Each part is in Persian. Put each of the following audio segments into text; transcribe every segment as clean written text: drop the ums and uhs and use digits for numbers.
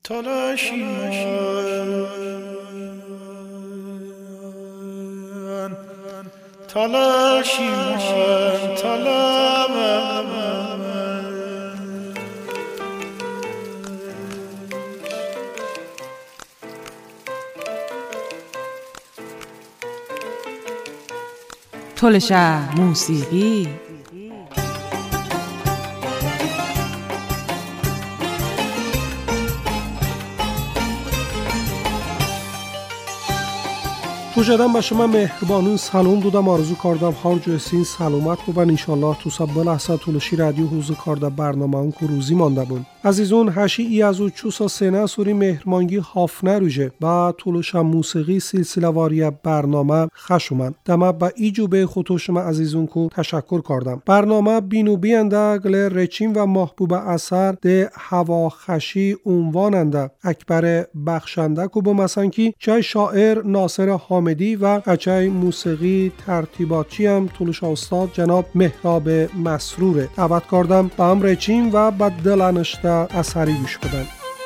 تلشه موسیقی. توجدم به شما مهربانون سلام دادم، آرزو کردم هر جای سین سلامت بودن. انشالله تو سب بلحظه تلشی رادیو حوزه کرده برنامه اون که روزی مانده بون. عزیزون هشی ای از او چوسا سینه سوری مهرمانگی هافنه روژه و تلش موسیقی سلسله واری برنامه خشومن. دمه به ایجو به خودتو شما عزیزون کو تشکر کردم. برنامه بینو بینده گل رچین و محبوب اثر ده هوا خشی عنواننده اکبر بخشنده کو با مسنکی چای شاعر ناصر حامدی و قچای موسیقی ترتیباتچی هم تلش استاد جناب مهراب مسروره. دعوت کردم با هم رچین و با دلنشته اثری گوش بدن.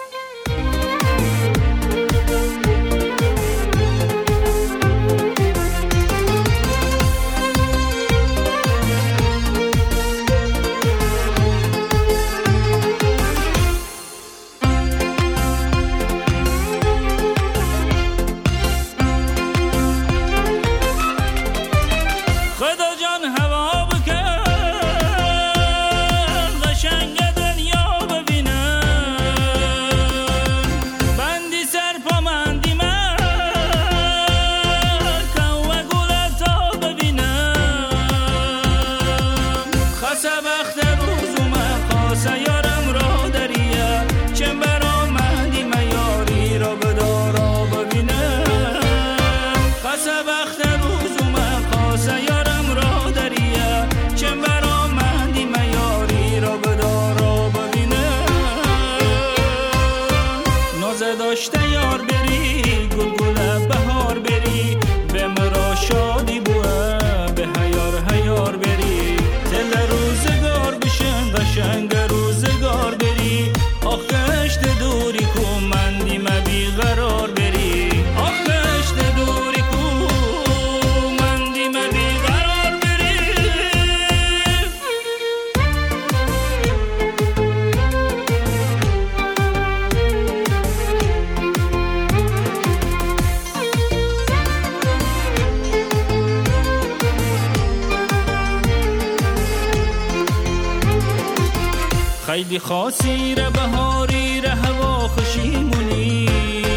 خیلی خاصی ره بهاری ره هوا خوشیمونی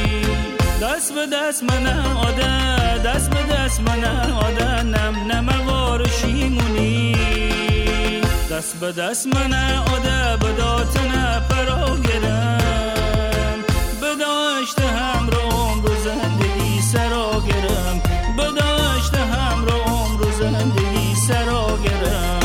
دست به دست من آده دست به دست من آده نم نم وارشیمونی دست به دست من آده بداتن پرا گرم بداشت هم رو عمر و زندگی سرا گرم بداشت هم رو عمر و زندگی سرا گرم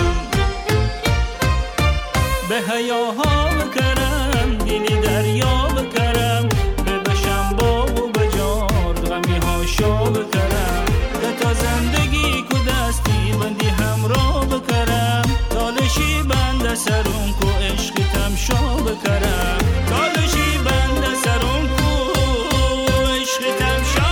به حیاها بکرم دلی دریا بکرم ببشم با و بجار غمی ها شا بکرم تا زندگی کو دستی بندی همراه بکرم تالشی بند سرون کو عشقی تمشا بکرم تالشی بند سرون کو عشقی تمشا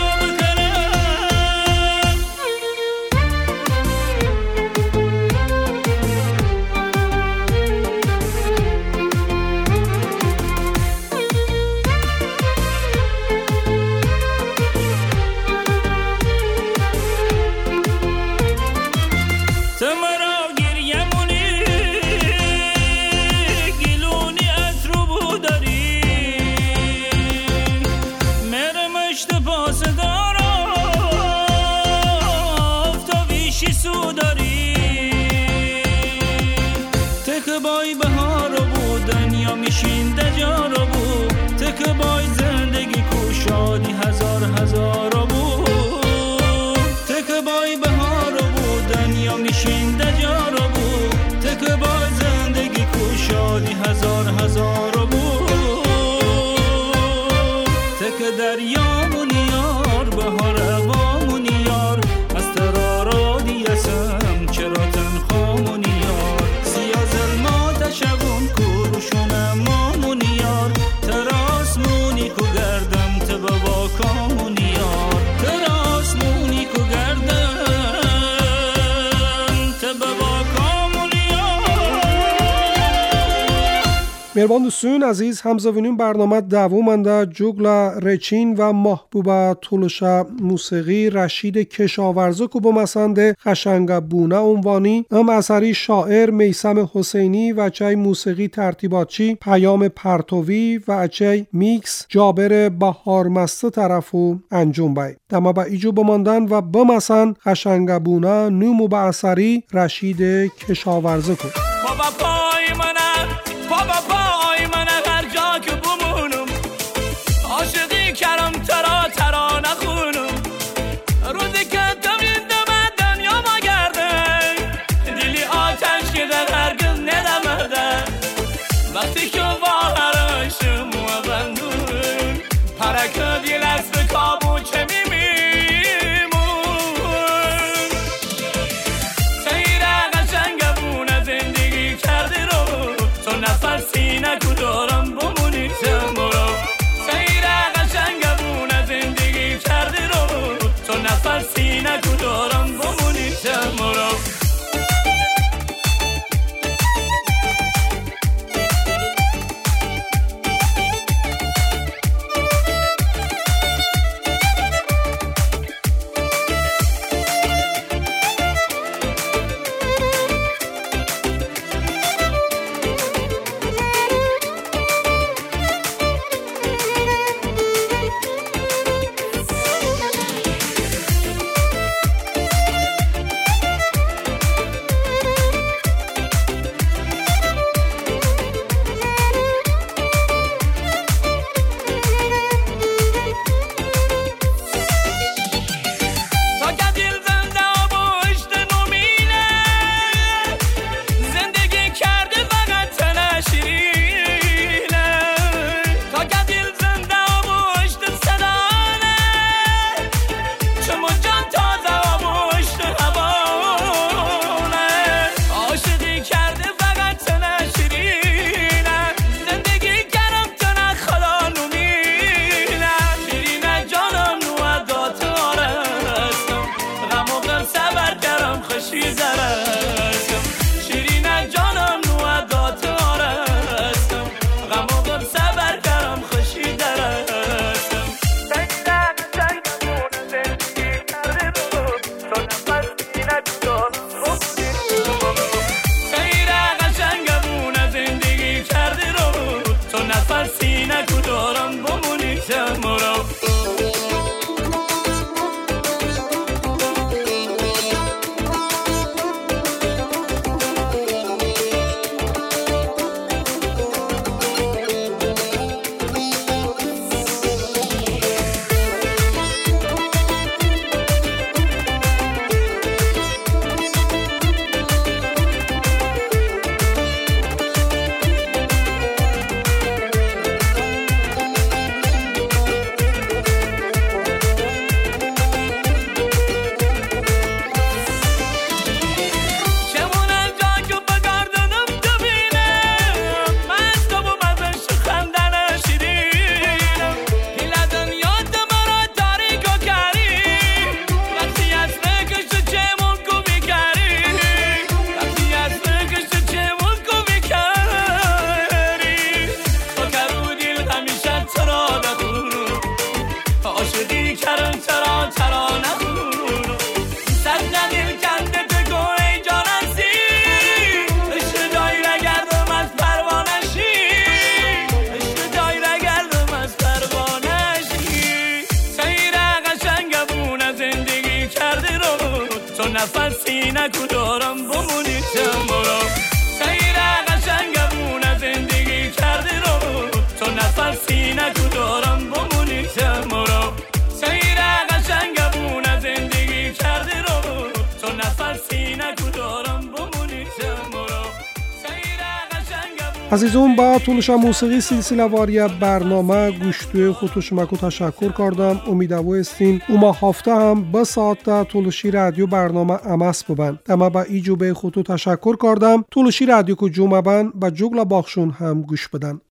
شبون کوروشونم مامون مهربان دوستان عزیز، همزاوینین برنامه دوامنده جوگلا رچین و محبوبه تولشا موسیقی رشید کشاورزه که با مسند خشنگ بونه عنوانی هم اثری شاعر میثم حسینی و چای موسیقی ترتیباتچی پیام پرتوی و چای میکس جابر بهار مسته طرفو انجام بای دما با ایجو بماندن و بمسن خشنگ بونه نومو با اثری رشید کشاورزه کن. بابا پای من هر جا که بمونم عاشقی کردم ترا نخونم روزی که تو میدم دنیا ما گرده دلی آتش که در هرگز ندمده وقتی که واهرشم و بندون پرک دیل از بکابو چه میمیمون سیره قشنگ بونه زندگی کردی رو تو نفر سینه کو دارم بمونی شمارو سیره قشنگ بونه زندگی کردی رو تو نفر سینه کو دارم بمونی شمارو نفر سینه کو دارم بمونی شمارو سیره قشنگ بونه زندگی کردی رو تو نفر سینه کو دارم بمونی شمارو سیره قشنگ بونه زندگی کردی رو تو نفر سینه کو دارم بمونی شمارو عزیزون با تولشا موسیقی سلسله واری برنامه گوشتوی خودشمکو تشکر کردم. امیدوار استین اوما هفته هم به ساعت تولشی رادیو برنامه امس ببند. اما با ایجو به خودتو تشکر کردم. تولشی رادیو کو جمعه بند با جوگلا باخشون هم گوش بدن.